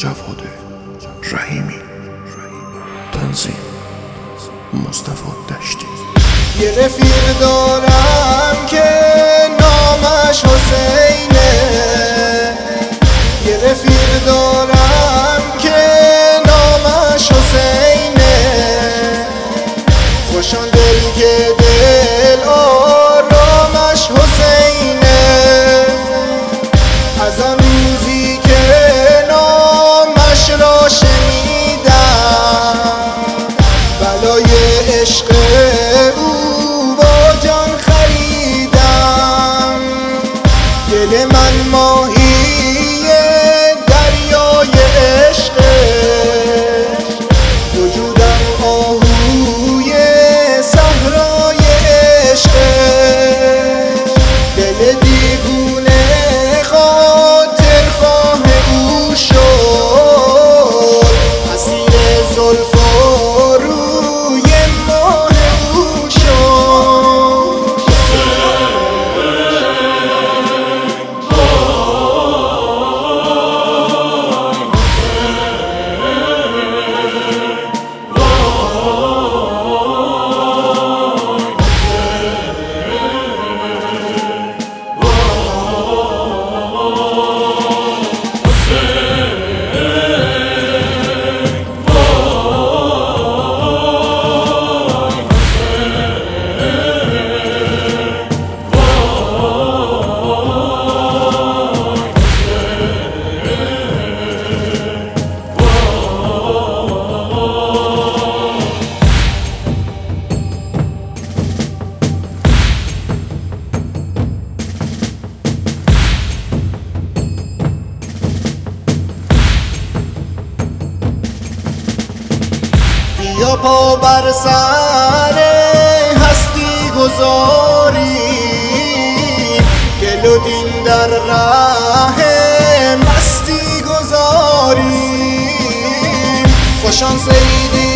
جواد رحیمی، تنظیم مصطفی دشتی. یه رفیق دارم که نامش حسینه، یه رفیق دارم که نامش حسینه. خوشان دل که دل آرامش حسینه. از آن روزی که نامش را شنیدم، بلای عشق او با جان خریدم. دل من ماهی دریای عشق، وجودم آهوی صحرای عشق. دل دیوونه خاطر خواه او شد، اسیر زلف و روی ماه او شد. یا پا بر سر هستی گذاری، گل و دین در راه مستی گذاری. خوشان سیدی